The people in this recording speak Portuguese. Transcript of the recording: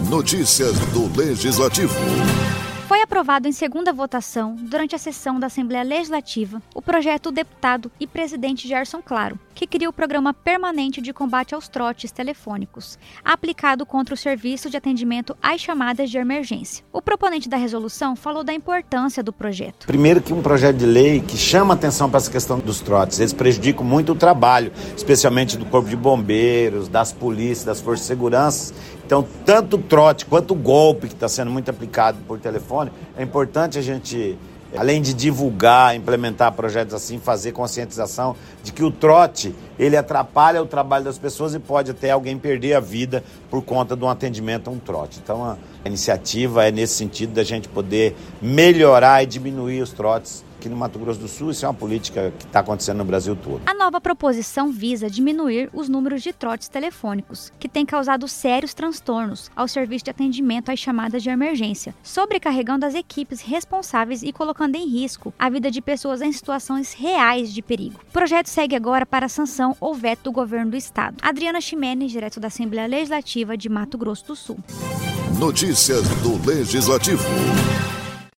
Notícias do Legislativo. Foi aprovado em segunda votação, durante a sessão da Assembleia Legislativa, o projeto do deputado e presidente Gerson Claro, que cria o Programa Permanente de Combate aos Trotes Telefônicos, aplicado contra o Serviço de Atendimento às Chamadas de Emergência. O proponente da resolução falou da importância do projeto. Primeiro que um projeto de lei que chama atenção para essa questão dos trotes. Eles prejudicam muito o trabalho, especialmente do Corpo de Bombeiros, das polícias, das forças de segurança. Então, tanto o trote quanto o golpe que está sendo muito aplicado por telefone, é importante a gente, além de divulgar, implementar projetos assim, fazer conscientização de que o trote, ele atrapalha o trabalho das pessoas e pode até alguém perder a vida por conta de um atendimento a um trote. Então, a iniciativa é nesse sentido da gente poder melhorar e diminuir os trotes. Aqui no Mato Grosso do Sul, isso é uma política que está acontecendo no Brasil todo. A nova proposição visa diminuir os números de trotes telefônicos, que têm causado sérios transtornos ao serviço de atendimento às chamadas de emergência, sobrecarregando as equipes responsáveis e colocando em risco a vida de pessoas em situações reais de perigo. O projeto segue agora para a sanção ou veto do governo do estado. Adriana Ximenes, direto da Assembleia Legislativa de Mato Grosso do Sul. Notícias do Legislativo.